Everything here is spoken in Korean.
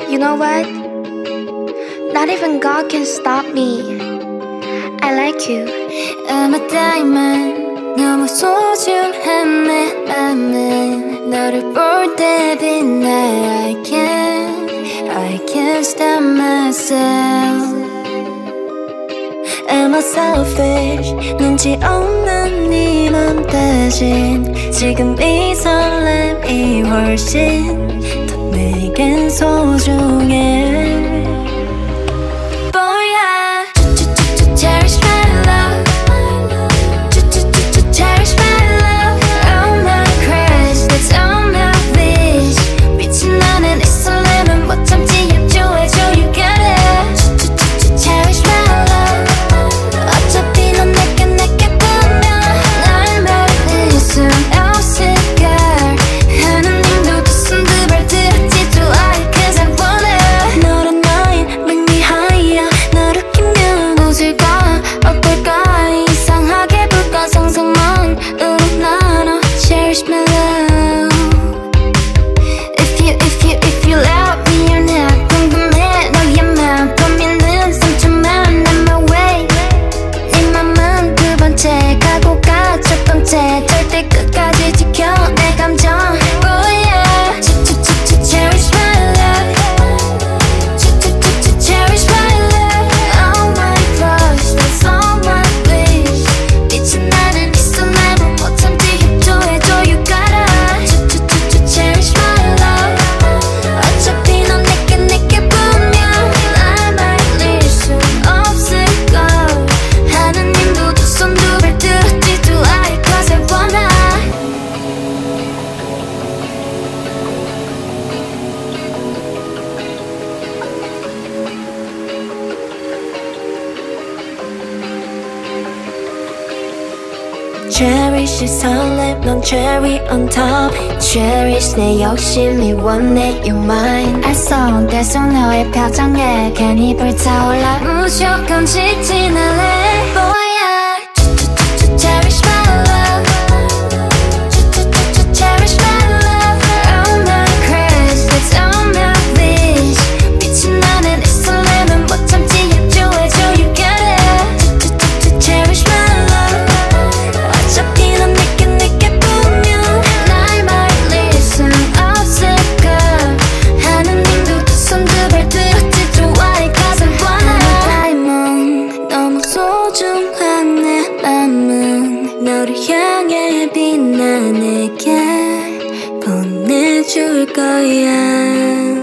You know what? Not even God can stop me. I like you. I'm a diamond. 너무 소중한 내 맘은 너를 볼 때 빛나. I can't stop myself. Am I selfish? 눈치 없는 네 맘 대신 지금 이 설렘이 훨씬 더 내겐 소중해. Boy, I cherish my love. Cherish my love. All my crash, that's all my wish. 미친 나는 이 설렘은 못 참지. 협조해줘, you got it. Cherish my love. 어차피 넌 내게 보면 날 말릴 수 없을걸. 하느님도 두 손 두 발 들었지. Do I? Cause I want it. 너란 나인 make me higher. 너를 웃기면 웃을까 어떨까. 이상하게 불가상상만으로 나눠. Cherish my love. If you love me or not 궁금해. 너의 맘 범인은 상처만 on my way. 네 맘은 두 번째 가고 가 첫 번째. 절대 끝까지 지켜 내 감정. Oh yeah. Cherish my love. Cherish my love. All my crush, that's all my wish. 미친 나는 이 설렘은 못 참지. 협조해줘, you gotta. Cherish my love. 어차피 넌 내게 보면 날 말릴 수 없을걸. 하느님도 두 손 두 발 들었지. Do I? Cause I wanna. Cherish 이 설렘 넌 cherry on top. Cherish 내 욕심이 원해 you're mine. 알쏭달쏭 너의 표정에 괜히 불타올라. 무조건 직진할래. Boy, I cherish my love. Cherish my love. All my crash, that's all my wish. 미친 나는 이 설렘은 못 참지. 협조해줘, you got it. Cherish my love. 어차피 넌 내게 보면 날 말릴 순 없을걸. 하느님도 두 손 두 발 들었지. Do I? Cause I wanna. Diamond 너무 소중한 내 맘은 너를 향해 빛나. 내게 보내줄 거야.